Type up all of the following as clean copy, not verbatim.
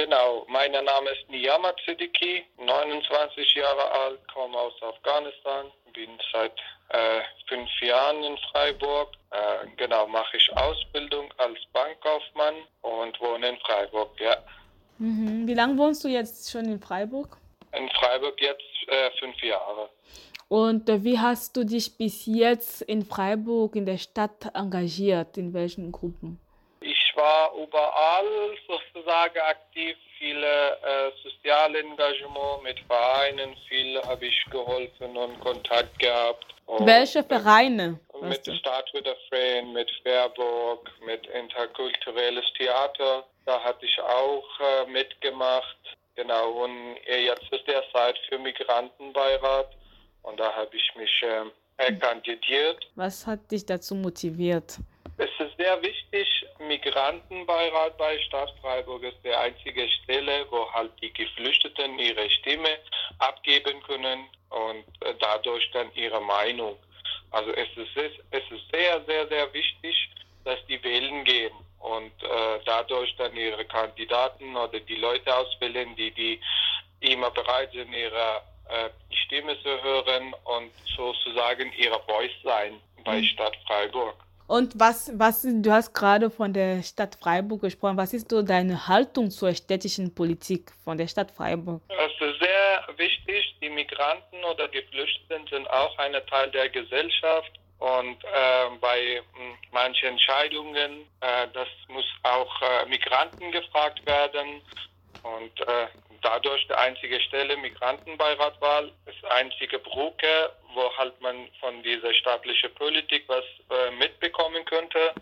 Genau, mein Name ist Niyama Siddiqui, 29 Jahre alt, komme aus Afghanistan, bin seit 5 Jahren in Freiburg. Genau, mache ich Ausbildung als Bankkaufmann und wohne in Freiburg, ja. Mhm. Wie lange wohnst du jetzt schon in Freiburg? In Freiburg jetzt 5 Jahre. Und wie hast du dich bis jetzt in Freiburg in der Stadt engagiert? In welchen Gruppen? Ich war überall sozusagen aktiv, viele soziale Engagement mit Vereinen, viel habe ich geholfen und Kontakt gehabt. Und Welche Vereine? mit Weißt du? Start with a Friend, mit Fairburg, mit interkulturelles Theater, da hatte ich auch mitgemacht. Genau, und jetzt ist der Zeit für Migrantenbeirat und da habe ich mich kandidiert. Was hat dich dazu motiviert? Es ist sehr wichtig, Migrantenbeirat bei Stadt Freiburg ist die einzige Stelle, wo halt die Geflüchteten ihre Stimme abgeben können und dadurch dann ihre Meinung. Also es ist sehr, sehr, sehr wichtig, dass die wählen gehen und dadurch dann ihre Kandidaten oder die Leute auswählen, die immer bereit sind, ihre Stimme zu hören und sozusagen ihre Voice sein bei Stadt Freiburg. Und du hast gerade von der Stadt Freiburg gesprochen. Was ist so deine Haltung zur städtischen Politik von der Stadt Freiburg? Es ist sehr wichtig, die Migranten oder Geflüchteten sind auch ein Teil der Gesellschaft und bei manchen Entscheidungen, das muss auch Migranten gefragt werden und dadurch die einzige Stelle Migrantenbeiratwahl ist einzige Brücke, wo halt man von dieser staatlichen Politik was mitbekommen könnte.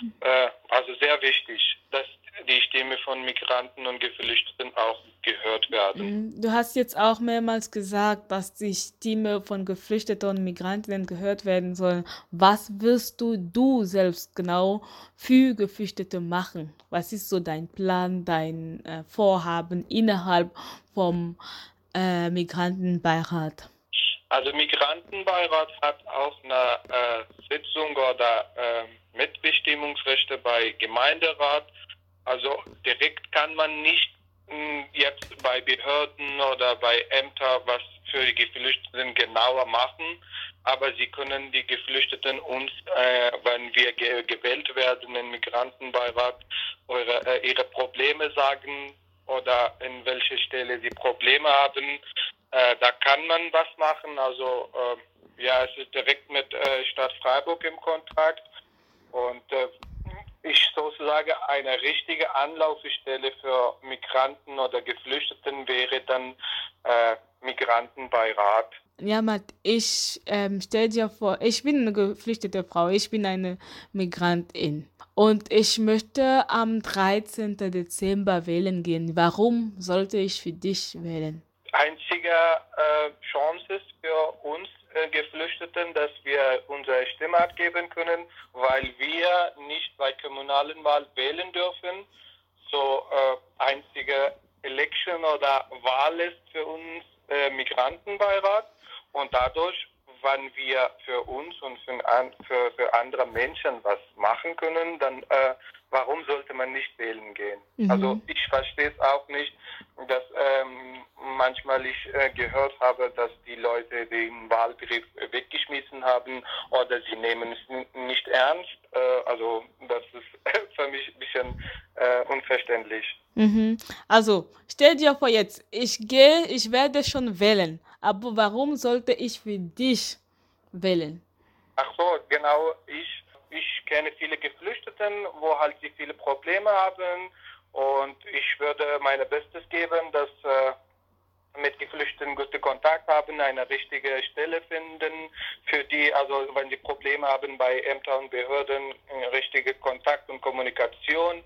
Also sehr wichtig, dass die Stimme von Migranten und Geflüchteten auch gehört werden. Du hast jetzt auch mehrmals gesagt, dass die Stimme von Geflüchteten und Migranten gehört werden soll. Was wirst du selbst genau für Geflüchtete machen? Was ist so dein Plan, dein Vorhaben innerhalb vom Migrantenbeirat? Also Migrantenbeirat hat auch eine Sitzung oder Mitbestimmungsrechte bei Gemeinderat. Also direkt kann man nicht jetzt bei Behörden oder bei Ämtern was für die Geflüchteten genauer machen, aber sie können die Geflüchteten uns, wenn wir gewählt werden im Migrantenbeirat, ihre Probleme sagen oder in welcher Stelle sie Probleme haben. Da kann man was machen. Also ja, es ist direkt mit Stadt Freiburg im Kontakt und ich sozusagen eine richtige Anlaufstelle für Migranten oder Geflüchteten wäre dann Migrantenbeirat. Ja, Matt, ich stell dir vor, ich bin eine geflüchtete Frau, ich bin eine Migrantin und ich möchte am 13. Dezember wählen gehen. Warum sollte ich für dich wählen? Einzige Chance ist für uns Geflüchteten, dass wir unsere Stimme abgeben können, weil wir nicht bei kommunalen Wahlen wählen dürfen. So einzige Election oder Wahl ist für uns Migrantenbeirat und dadurch, wenn wir für uns und für andere Menschen was machen können, dann warum sollte man nicht wählen gehen? Also ich verstehe es auch nicht, dass manchmal ich gehört habe, dass die Leute den Wahlbrief weggeschmissen haben oder sie nehmen es nicht ernst. Also das ist für mich ein bisschen unverständlich. Mhm. Also, stell dir vor jetzt, ich werde schon wählen, aber warum sollte ich für dich wählen? Ach so, genau. Ich kenne viele Geflüchteten, wo halt sie viele Probleme haben und ich würde mein Bestes geben, dass mit Geflüchteten gute Kontakt haben, eine richtige Stelle finden für die, also wenn die Probleme haben bei Ämtern und Behörden, richtige Kontakt und Kommunikation.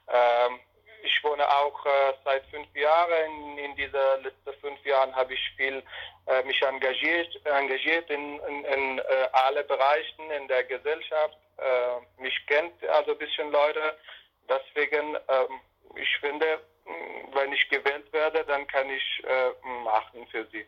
Ich wohne auch seit 5 Jahren. In dieser letzten 5 Jahren habe ich viel mich engagiert in alle Bereichen in der Gesellschaft. Mich kennt also ein bisschen Leute. Deswegen, ich finde, wenn ich gewählt werde, dann kann ich machen für sie.